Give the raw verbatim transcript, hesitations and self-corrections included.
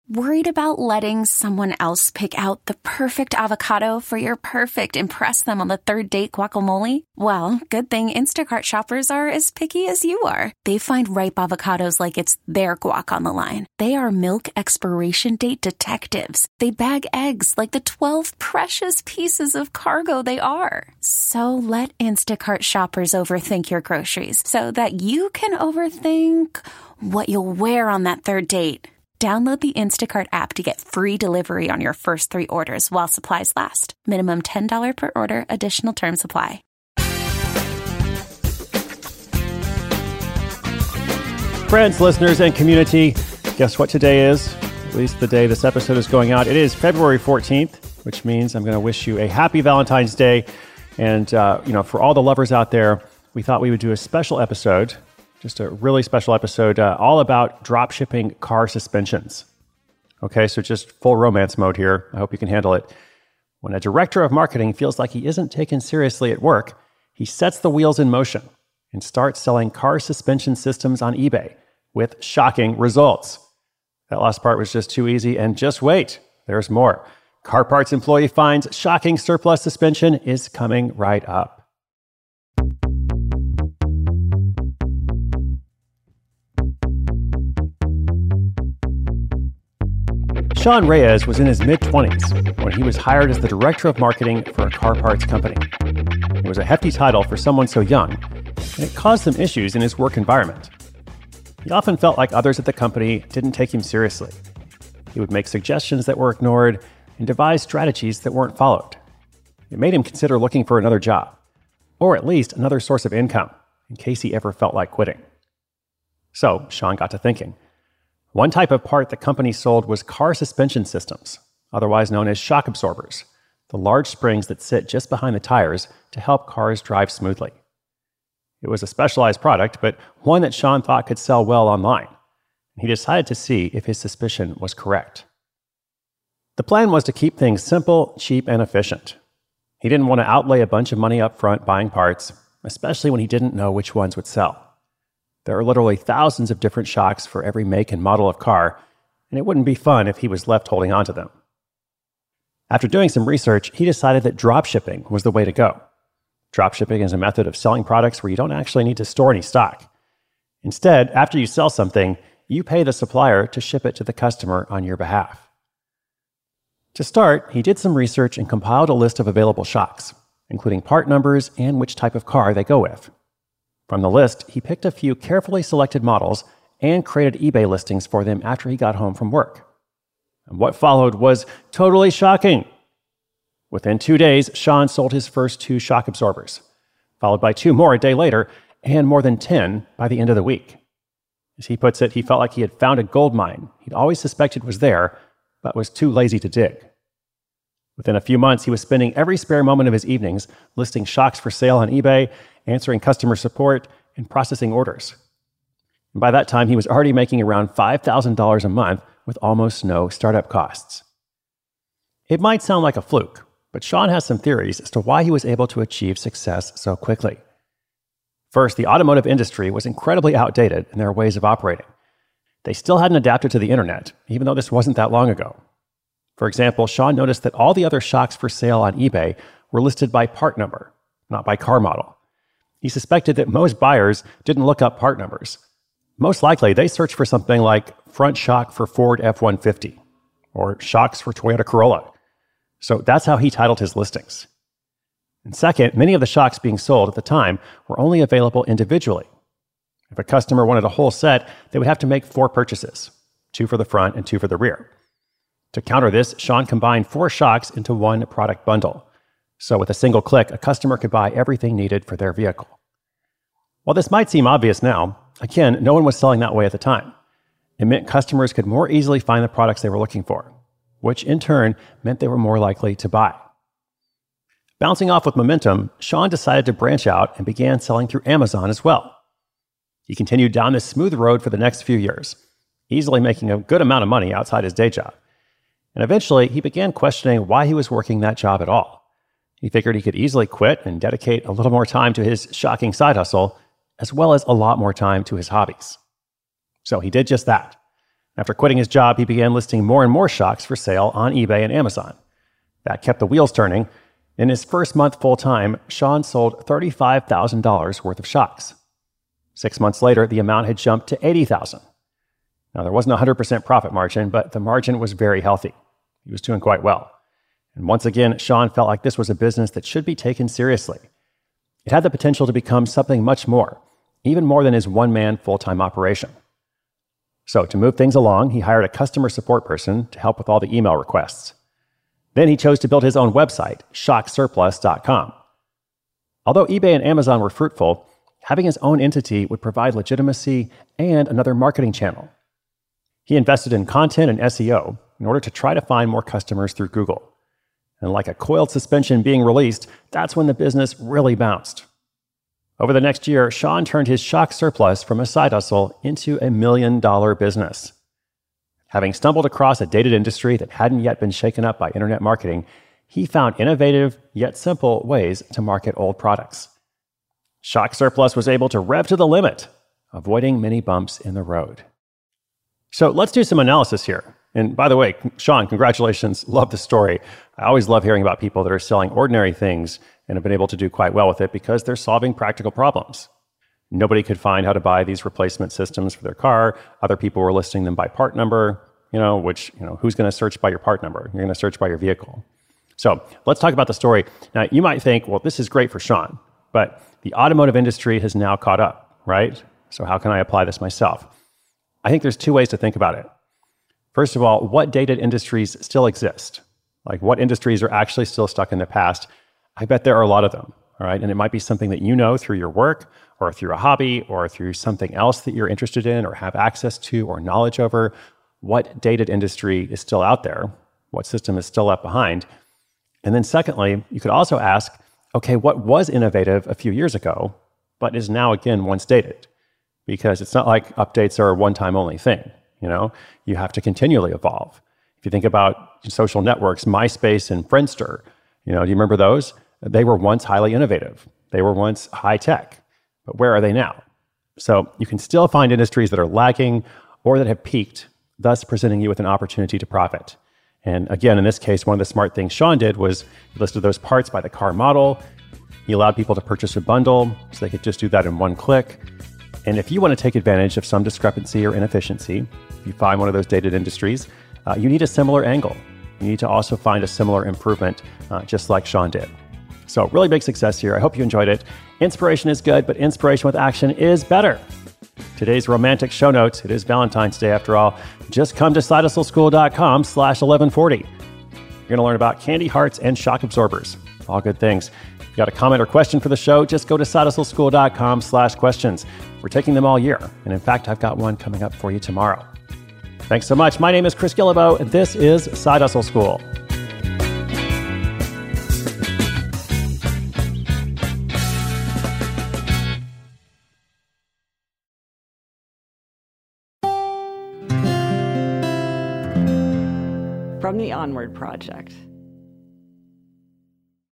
Worried about letting someone else pick out the perfect avocado for your perfect impress them on the third date guacamole? Well, good thing Instacart shoppers are as picky as you are. They find ripe avocados like it's their guac on the line. They are milk expiration date detectives. They bag eggs like the twelve precious pieces of cargo they are. So let Instacart shoppers overthink your groceries so that you can overthink what you'll wear on that third date. Download the Instacart app to get free delivery on your first three orders while supplies last. Minimum ten dollars per order. Additional terms apply. Friends, listeners, and community, guess what today is? At least the day this episode is going out. It is February fourteenth, which means I'm going to wish you a happy Valentine's Day. And, uh, you know, for all the lovers out there, we thought we would do a special episode. Just a really special episode uh, all about drop shipping car suspensions. Okay, so just full romance mode here. I hope you can handle it. When a director of marketing feels like he isn't taken seriously at work, he sets the wheels in motion and starts selling car suspension systems on eBay with shocking results. That last part was just too easy, and just wait, there's more. Car Parts employee finds shocking surplus suspension is coming right up. Sean Reyes was in his mid-twenties when he was hired as the director of marketing for a car parts company. It was a hefty title for someone so young, and it caused some issues in his work environment. He often felt like others at the company didn't take him seriously. He would make suggestions that were ignored and devise strategies that weren't followed. It made him consider looking for another job, or at least another source of income, in case he ever felt like quitting. So Sean got to thinking. One type of part the company sold was car suspension systems, otherwise known as shock absorbers, the large springs that sit just behind the tires to help cars drive smoothly. It was a specialized product, but one that Sean thought could sell well online. He decided to see if his suspicion was correct. The plan was to keep things simple, cheap, and efficient. He didn't want to outlay a bunch of money up front buying parts, especially when he didn't know which ones would sell. There are literally thousands of different shocks for every make and model of car, and it wouldn't be fun if he was left holding on to them. After doing some research, he decided that dropshipping was the way to go. Dropshipping is a method of selling products where you don't actually need to store any stock. Instead, after you sell something, you pay the supplier to ship it to the customer on your behalf. To start, he did some research and compiled a list of available shocks, including part numbers and which type of car they go with. From the list, he picked a few carefully selected models and created eBay listings for them after he got home from work. And what followed was totally shocking. Within two days, Sean sold his first two shock absorbers, followed by two more a day later, and more than ten by the end of the week. As he puts it, he felt like he had found a gold mine he'd always suspected was there, but was too lazy to dig. Within a few months, he was spending every spare moment of his evenings listing shocks for sale on eBay, answering customer support, and processing orders. And by that time, he was already making around five thousand dollars a month with almost no startup costs. It might sound like a fluke, but Sean has some theories as to why he was able to achieve success so quickly. First, the automotive industry was incredibly outdated in their ways of operating. They still hadn't adapted to the internet, even though this wasn't that long ago. For example, Sean noticed that all the other shocks for sale on eBay were listed by part number, not by car model. He suspected that most buyers didn't look up part numbers. Most likely, they searched for something like front shock for Ford F one fifty or shocks for Toyota Corolla. So that's how he titled his listings. And second, many of the shocks being sold at the time were only available individually. If a customer wanted a whole set, they would have to make four purchases, two for the front and two for the rear. To counter this, Sean combined four shocks into one product bundle. So with a single click, a customer could buy everything needed for their vehicle. While this might seem obvious now, again, no one was selling that way at the time. It meant customers could more easily find the products they were looking for, which in turn meant they were more likely to buy. Bouncing off with momentum, Sean decided to branch out and began selling through Amazon as well. He continued down this smooth road for the next few years, easily making a good amount of money outside his day job. And eventually, he began questioning why he was working that job at all. He figured he could easily quit and dedicate a little more time to his shocking side hustle, as well as a lot more time to his hobbies. So he did just that. After quitting his job, he began listing more and more shocks for sale on eBay and Amazon. That kept the wheels turning. In his first month full-time, Sean sold thirty-five thousand dollars worth of shocks. Six months later, the amount had jumped to eighty thousand dollars. Now, there wasn't a one hundred percent profit margin, but the margin was very healthy. He was doing quite well. And once again, Sean felt like this was a business that should be taken seriously. It had the potential to become something much more, even more than his one-man full-time operation. So to move things along, he hired a customer support person to help with all the email requests. Then he chose to build his own website, shock surplus dot com. Although eBay and Amazon were fruitful, having his own entity would provide legitimacy and another marketing channel. He invested in content and S E O in order to try to find more customers through Google. And like a coiled suspension being released, that's when the business really bounced. Over the next year, Sean turned his Shock Surplus from a side hustle into a million-dollar business. Having stumbled across a dated industry that hadn't yet been shaken up by internet marketing, he found innovative yet simple ways to market old products. Shock Surplus was able to rev to the limit, avoiding many bumps in the road. So let's do some analysis here. And by the way, Sean, congratulations. Love the story. I always love hearing about people that are selling ordinary things and have been able to do quite well with it because they're solving practical problems. Nobody could find how to buy these replacement systems for their car. Other people were listing them by part number, you know, which, you know, who's going to search by your part number? You're going to search by your vehicle. So let's talk about the story. Now, you might think, well, this is great for Sean, but the automotive industry has now caught up, right? So how can I apply this myself? I think there's two ways to think about it. First of all, what dated industries still exist? Like what industries are actually still stuck in the past? I bet there are a lot of them, all right? And it might be something that you know through your work or through a hobby or through something else that you're interested in or have access to or knowledge over. What dated industry is still out there? What system is still left behind? And then secondly, you could also ask, okay, what was innovative a few years ago, but is now again once dated? Because it's not like updates are a one-time only thing. You know, you have to continually evolve. If you think about social networks, MySpace and Friendster, you know, do you remember those? They were once highly innovative. They were once high tech, but where are they now? So you can still find industries that are lagging or that have peaked, thus presenting you with an opportunity to profit. And again, in this case, one of the smart things Sean did was he listed those parts by the car model. He allowed people to purchase a bundle so they could just do that in one click. And if you want to take advantage of some discrepancy or inefficiency, if you find one of those dated industries, uh, you need a similar angle. You need to also find a similar improvement, uh, just like Sean did. So really big success here. I hope you enjoyed it. Inspiration is good, but inspiration with action is better. Today's romantic show notes, it is Valentine's Day after all. Just come to side hustle school dot com slash eleven forty. You're going to learn about candy hearts and shock absorbers. All good things. If you got a comment or question for the show, just go to side hustle school dot com slash questions. We're taking them all year. And in fact, I've got one coming up for you tomorrow. Thanks so much. My name is Chris Guillebeau, and this is Side Hustle School. From the Onward Project.